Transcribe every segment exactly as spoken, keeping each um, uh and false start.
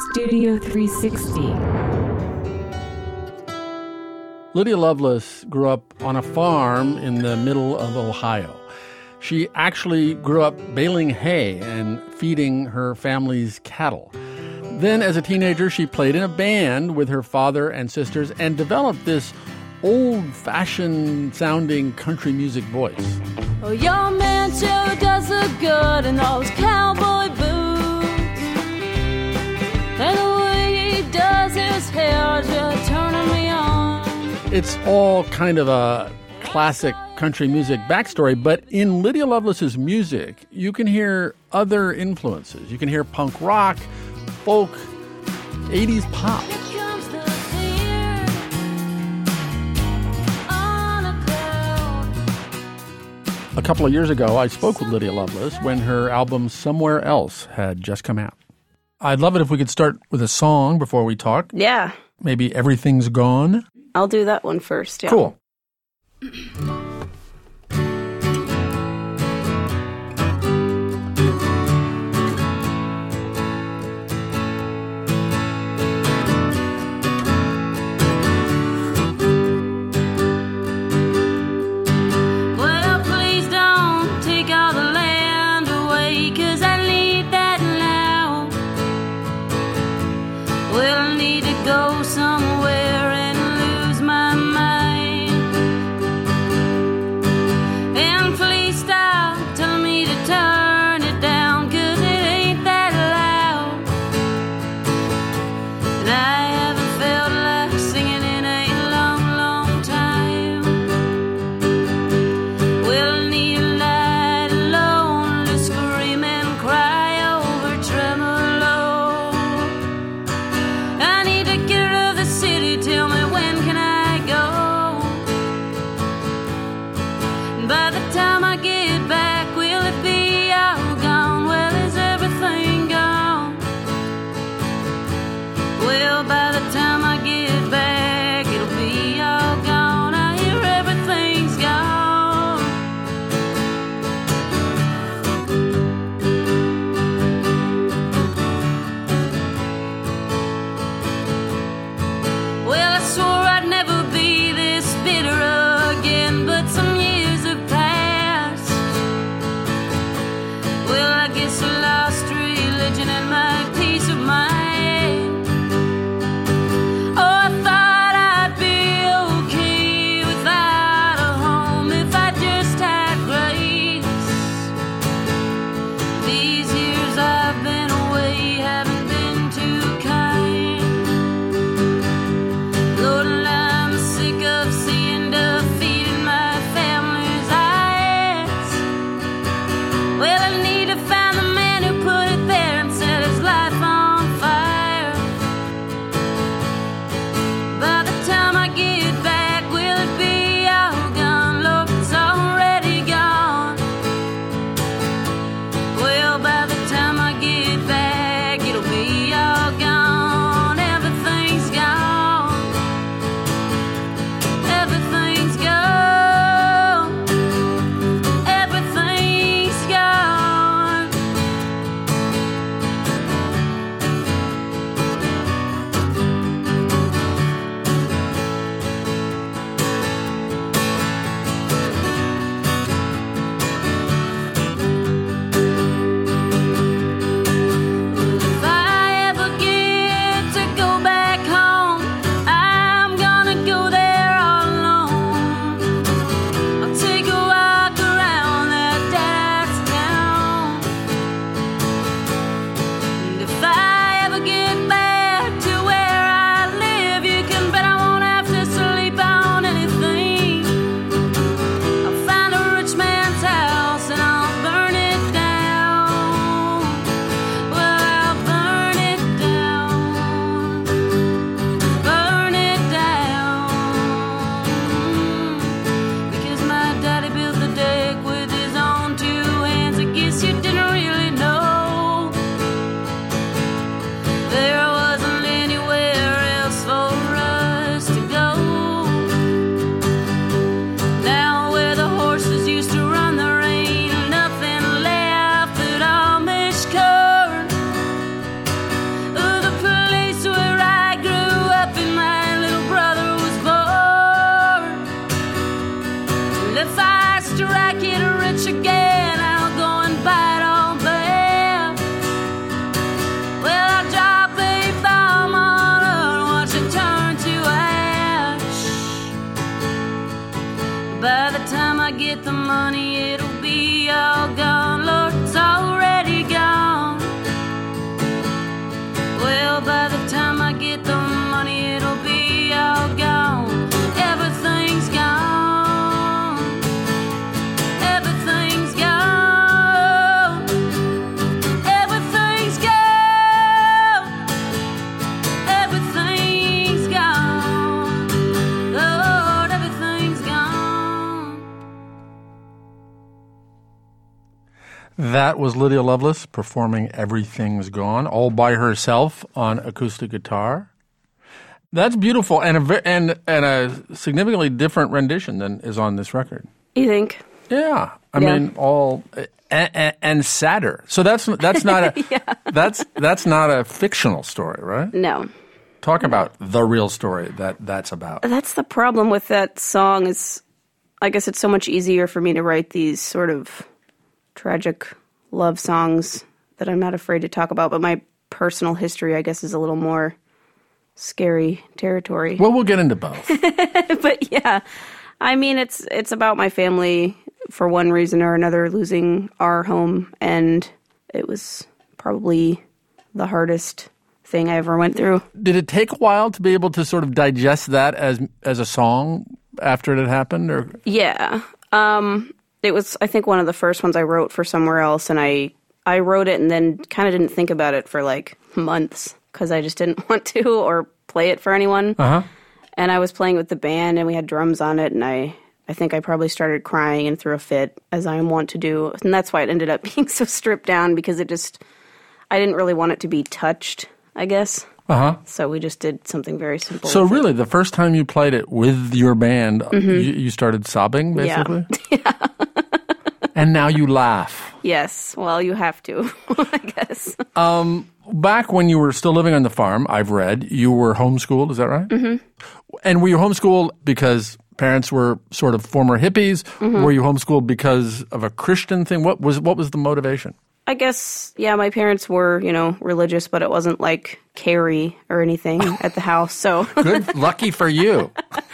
Studio three sixty. Lydia Loveless grew up on a farm in the middle of Ohio. She actually grew up baling hay and feeding her family's cattle. Then, as a teenager, she played in a band with her father and sisters and developed this old-fashioned sounding country music voice. Oh, your man sure does look good in those cowboy boots. And the way he does his hair just turning me on. It's all kind of a classic country music backstory, but in Lydia Loveless's music, you can hear other influences. You can hear punk rock, folk, eighties pop. A couple of years ago, I spoke with Lydia Loveless when her album Somewhere Else had just come out. I'd love it if we could start with a song before we talk. Yeah. Maybe Everything's Gone. I'll do that one first. Yeah. Cool. Go somewhere and lose my mind. that was Lydia Loveless performing Everything's Gone all by herself on acoustic guitar. That's beautiful and a, and, and a significantly different rendition than is on this record. You think? Yeah. I Yeah. mean, all and, and, and sadder. So that's that's not a Yeah. that's that's not a fictional story, right? No. Talk about the real story that that's about. That's the problem with that song is, I guess it's so much easier for me to write these sort of tragic love songs that I'm not afraid to talk about, but my personal history, I guess, is a little more scary territory. Well, we'll get into both. But yeah, I mean, it's it's about my family for one reason or another losing our home, and it was probably the hardest thing I ever went through. Did it take a while to be able to sort of digest that as as a song after it had happened, or Yeah. Um, it was, I think, one of the first ones I wrote for somewhere else, and I, I wrote it and then kind of didn't think about it for like months because I just didn't want to or play it for anyone. uh-huh. And I was playing with the band, and we had drums on it, and I, I think I probably started crying and threw a fit, as I am wont to do. And that's why it ended up being so stripped down, because it just, I didn't really want it to be touched, I guess. Uh-huh. So we just did something very simple. So with it. really, the first time you played it with your band, Mm-hmm. you, you started sobbing, Yeah. basically? Yeah. And now you laugh. Yes, well, you have to, I guess. Back when you were still living on the farm, I've read, you were homeschooled, is that right? Mm-hmm. And were you homeschooled because parents were sort of former hippies? Mm-hmm. Were you homeschooled because of a Christian thing? What was what was the motivation? I guess, yeah, my parents were, you know, religious, but it wasn't like Carrie or anything at the house, so. Good, lucky for you.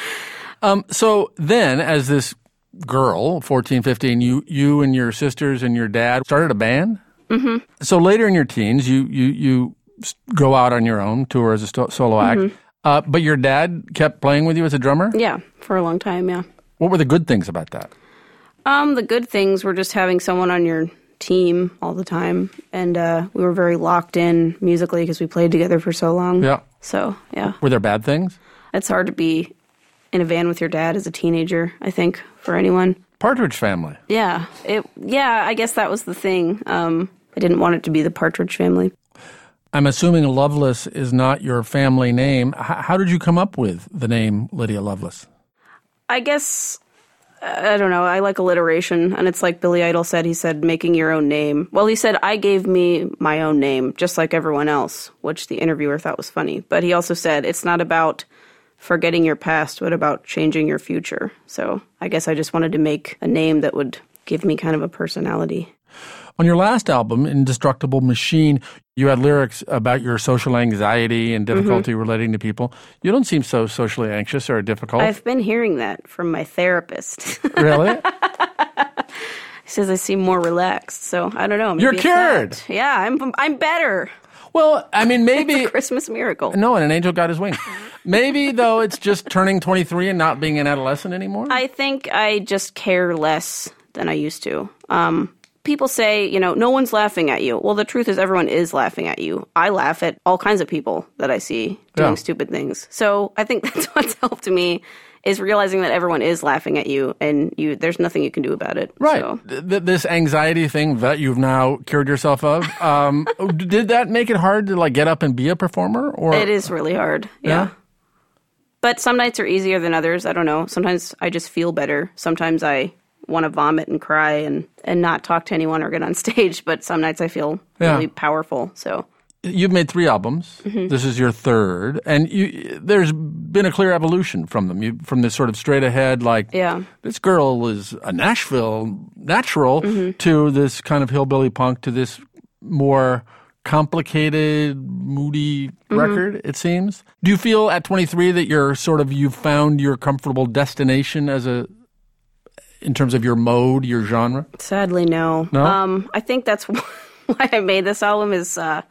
Um, so then, as this girl, fourteen, fifteen, you you and your sisters and your dad started a band? Mm-hmm. So later in your teens, you you you s- go out on your own, tour as a sto- solo act. Mm-hmm. Uh, but your dad kept playing with you as a drummer? Yeah, for a long time, yeah. What were the good things about that? Um, the good things were just having someone on your team all the time, and uh, we were very locked in musically because we played together for so long. Yeah. So, yeah. Were there bad things? It's hard to be in a van with your dad as a teenager, I think, for anyone. Partridge Family. Yeah. It. Yeah, I guess that was the thing. Um, I didn't want it to be the Partridge Family. I'm assuming Loveless is not your family name. H- how did you come up with the name Lydia Loveless? I guess, I don't know, I like alliteration, and it's like Billy Idol said, he said, making your own name. Well, he said, I gave me my own name, just like everyone else, which the interviewer thought was funny. But he also said, it's not about forgetting your past, but about changing your future. So I guess I just wanted to make a name that would give me kind of a personality. On your last album, Indestructible Machine, you had lyrics about your social anxiety and difficulty Mm-hmm. relating to people. You don't seem so socially anxious or difficult. I've been hearing that from my therapist. Really? He says I seem more relaxed, so I don't know. maybe You're it's cured. that. Yeah, I'm I'm better. Well, I mean, maybe... Christmas miracle. No, and an angel got his wings. Maybe, though, it's just turning twenty-three and not being an adolescent anymore? I think I just care less than I used to. Um, people say, you know, no one's laughing at you. Well, the truth is everyone is laughing at you. I laugh at all kinds of people that I see doing Yeah. stupid things. So I think that's what's helped me is realizing that everyone is laughing at you and you there's nothing you can do about it. Right. So. Th- this anxiety thing that you've now cured yourself of, um, did that make it hard to like get up and be a performer? Or It is really hard. Yeah. Yeah? But some nights are easier than others. I don't know. Sometimes I just feel better. Sometimes I want to vomit and cry and, and not talk to anyone or get on stage. But some nights I feel Yeah. really powerful. So You've made three albums. Mm-hmm. This is your third, and you, there's been a clear evolution from them. You, from this sort of straight ahead, like Yeah. this girl is a Nashville natural, Mm-hmm. to this kind of hillbilly punk, to this more complicated, moody Mm-hmm. record. It seems. Do you feel at twenty-three that you're sort of you've found your comfortable destination as a in terms of your mode, your genre? sadly, no. No? Um, I think that's why I made this album is uh,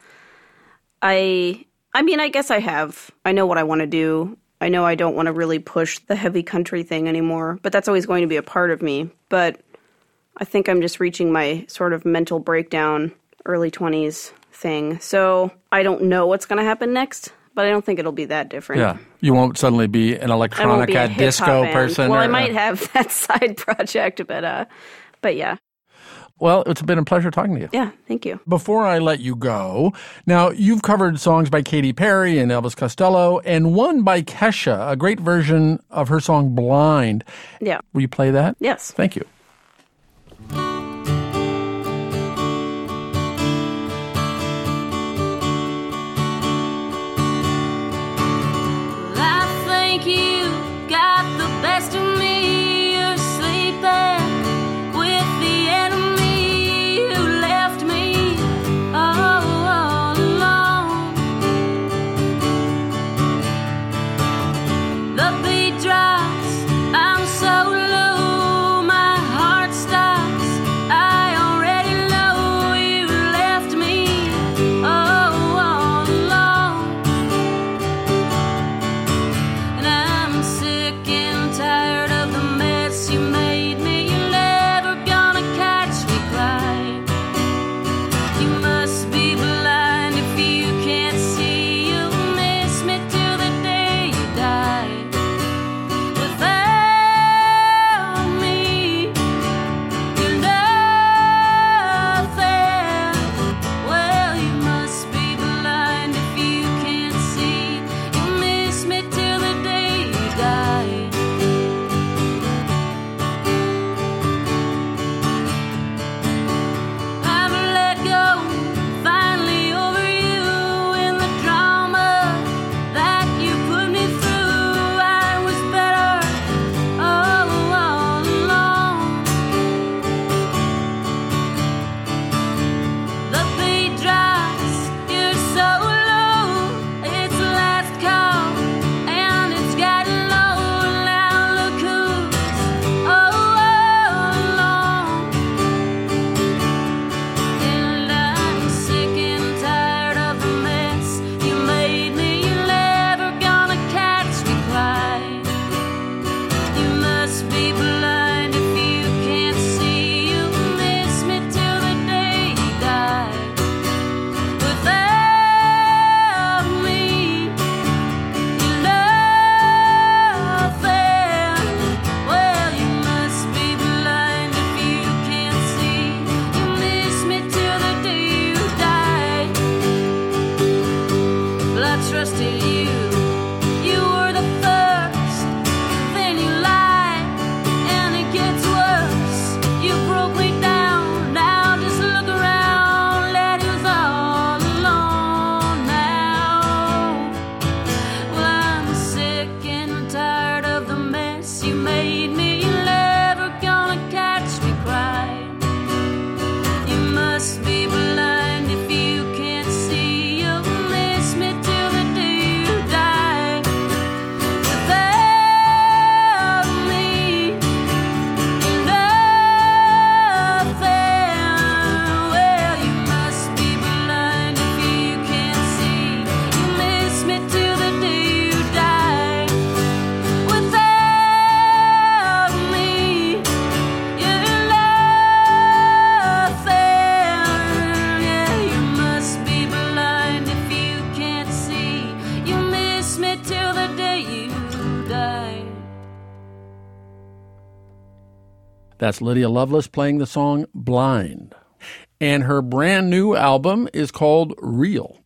I I mean, I guess I have. I know what I want to do. I know I don't want to really push the heavy country thing anymore, but that's always going to be a part of me. But I think I'm just reaching my sort of mental breakdown, early twenties thing. So I don't know what's going to happen next, but I don't think it'll be that different. Yeah, you won't suddenly be an I won't be a electronica hip-hop disco band. person. Well, or, I might uh, have that side project, but uh, but yeah. Well, it's been a pleasure talking to you. Yeah, thank you. Before I let you go, now you've covered songs by Katy Perry and Elvis Costello and one by Kesha, a great version of her song Blind. Yeah. Will you play that? Yes. Thank you. I think you got the best of me. You're sleeping with the enemy who left me all alone. The beat drops, I'm so low, my heart stops. I already know you left me all alone. And I'm sick and tired of the mess you made me. You're never gonna catch me crying. You must be blind if you can't see. You'll miss me till the day you die. Without me, you're nothing. Well, you must be blind if you can't see. You'll miss me till the day you die. I've let go finally over you in the drama that you put me through. I was better all alone. The beat drops, you're so low. It's the last call, and it's getting low. Now look who's all alone. And I'm sick and tired of the mess you made me. You're never gonna catch me crying. You must be blind if you can't see. You'll miss me till the day you die. Without me, you're nothing. Well, you must be blind if you can't see. You'll miss me till the day you die. Well, I trusted you. You were the first. Then you lied, and it gets worse. You broke me down. Now just look around. Letty's all alone now. Well, I'm sick and tired of the mess you made me. You're never gonna catch me crying. You must be blind if you can't see. You'll miss me till the day you die. Without me, you're nothing. Well, you must be blind if you can't see. You miss me till the day you die. Without me, you're nothing. Yeah, you must be blind if you can't see. You miss me till the day you die. That's Lydia Loveless playing the song Blind. And her brand new album is called Real.